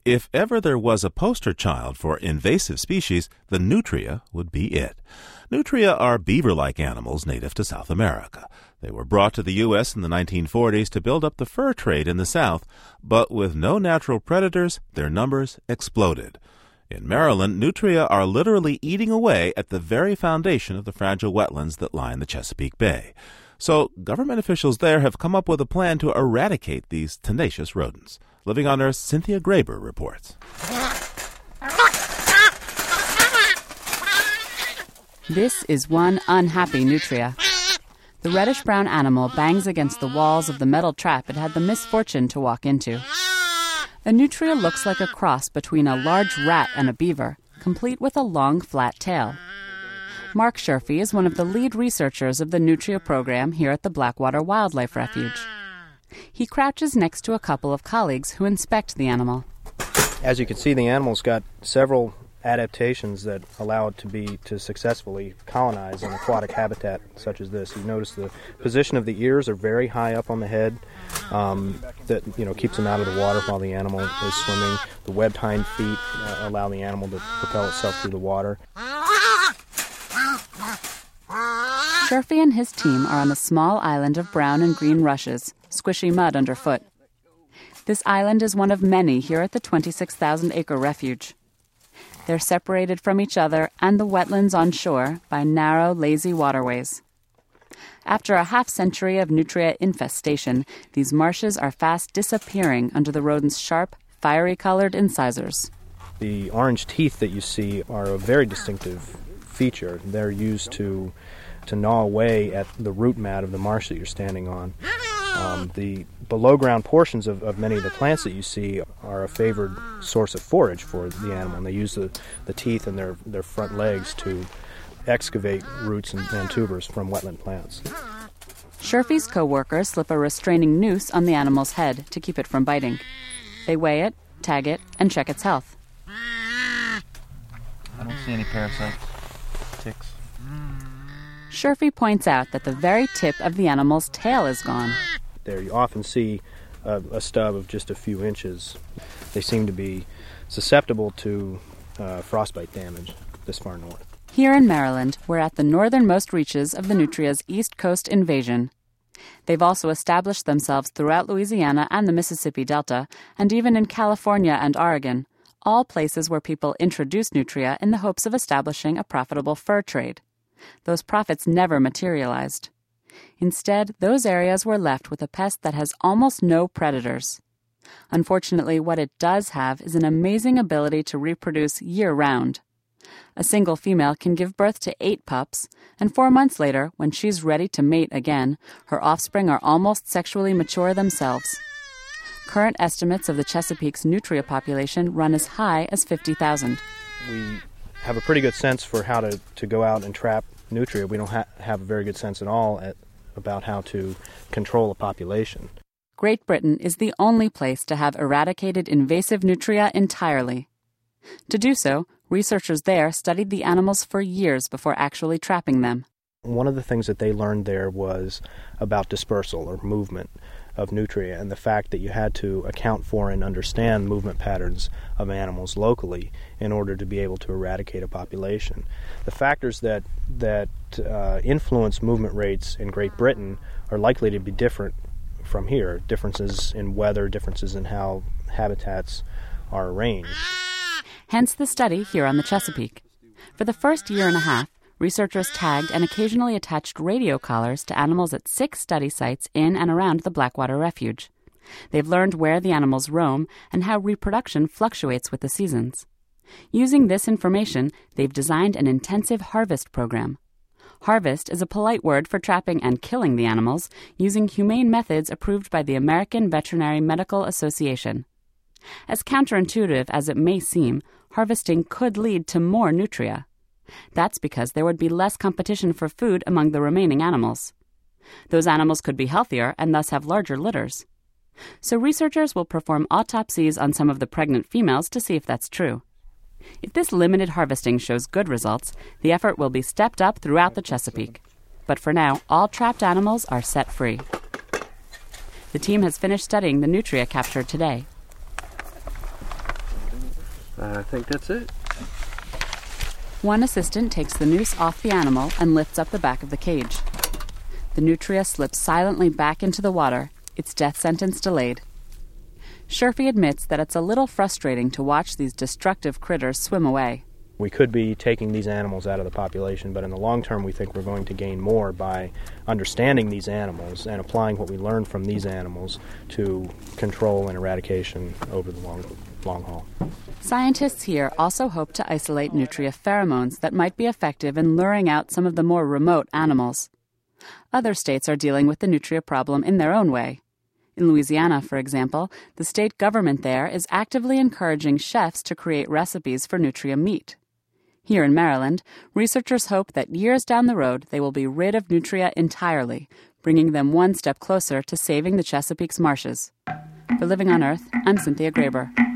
If ever there was a poster child for invasive species, the nutria would be it. Nutria are beaver-like animals native to South America. They were brought to the U.S. in the 1940s to build up the fur trade in the South, but with no natural predators, their numbers exploded. In Maryland, nutria are literally eating away at the very foundation of the fragile wetlands that line the Chesapeake Bay. So government officials there have come up with a plan to eradicate these tenacious rodents. Living on Earth's Cynthia Graber reports. This is one unhappy nutria. The reddish-brown animal bangs against the walls of the metal trap it had the misfortune to walk into. A nutria looks like a cross between a large rat and a beaver, complete with a long, flat tail. Mark Sherfy is one of the lead researchers of the nutria program here at the Blackwater Wildlife Refuge. He crouches next to a couple of colleagues who inspect the animal. As you can see, the animal's got several adaptations that allow it to successfully colonize an aquatic habitat such as this. You notice the position of the ears are very high up on the head. That keeps them out of the water while the animal is swimming. The webbed hind feet allow the animal to propel itself through the water. Sherfy and his team are on a small island of brown and green rushes, squishy mud underfoot. This island is one of many here at the 26,000-acre refuge. They're separated from each other and the wetlands on shore by narrow, lazy waterways. After a half-century of nutria infestation, these marshes are fast disappearing under the rodents' sharp, fiery-colored incisors. The orange teeth that you see are a very distinctive feature. They're used to gnaw away at the root mat of the marsh that you're standing on. The below-ground portions of many of the plants that you see are a favored source of forage for the animal, and they use the teeth and their front legs to excavate roots and tubers from wetland plants. Sherfy's co-workers slip a restraining noose on the animal's head to keep it from biting. They weigh it, tag it, and check its health. I don't see any parasites, ticks. Sherfy points out that the very tip of the animal's tail is gone. There you often see a stub of just a few inches. They seem to be susceptible to frostbite damage this far north. Here in Maryland, we're at the northernmost reaches of the nutria's East Coast invasion. They've also established themselves throughout Louisiana and the Mississippi Delta, and even in California and Oregon, all places where people introduce nutria in the hopes of establishing a profitable fur trade. Those profits never materialized. Instead, those areas were left with a pest that has almost no predators. Unfortunately, what it does have is an amazing ability to reproduce year-round. A single female can give birth to 8 pups, and 4 months later, when she's ready to mate again, her offspring are almost sexually mature themselves. Current estimates of the Chesapeake's nutria population run as high as 50,000. We have a pretty good sense for how to go out and trap nutria. We don't have a very good sense at all about how to control a population. Great Britain is the only place to have eradicated invasive nutria entirely. To do so, researchers there studied the animals for years before actually trapping them. One of the things that they learned there was about dispersal or movement of nutria, and the fact that you had to account for and understand movement patterns of animals locally in order to be able to eradicate a population. The factors that influence movement rates in Great Britain are likely to be different from here. Differences in weather, differences in how habitats are arranged. Hence the study here on the Chesapeake. For the first year and a half, researchers tagged and occasionally attached radio collars to animals at 6 study sites in and around the Blackwater Refuge. They've learned where the animals roam and how reproduction fluctuates with the seasons. Using this information, they've designed an intensive harvest program. Harvest is a polite word for trapping and killing the animals using humane methods approved by the American Veterinary Medical Association. As counterintuitive as it may seem, harvesting could lead to more nutria. That's because there would be less competition for food among the remaining animals. Those animals could be healthier and thus have larger litters. So researchers will perform autopsies on some of the pregnant females to see if that's true. If this limited harvesting shows good results, the effort will be stepped up throughout the Chesapeake. But for now, all trapped animals are set free. The team has finished studying the nutria captured today. I think that's it. One assistant takes the noose off the animal and lifts up the back of the cage. The nutria slips silently back into the water, its death sentence delayed. Sherfy admits that it's a little frustrating to watch these destructive critters swim away. We could be taking these animals out of the population, but in the long term we think we're going to gain more by understanding these animals and applying what we learn from these animals to control and eradication over the long haul. Scientists here also hope to isolate nutria pheromones that might be effective in luring out some of the more remote animals. Other states are dealing with the nutria problem in their own way. In Louisiana, for example, the state government there is actively encouraging chefs to create recipes for nutria meat. Here in Maryland, researchers hope that years down the road they will be rid of nutria entirely, bringing them one step closer to saving the Chesapeake's marshes. For Living on Earth, I'm Cynthia Graber.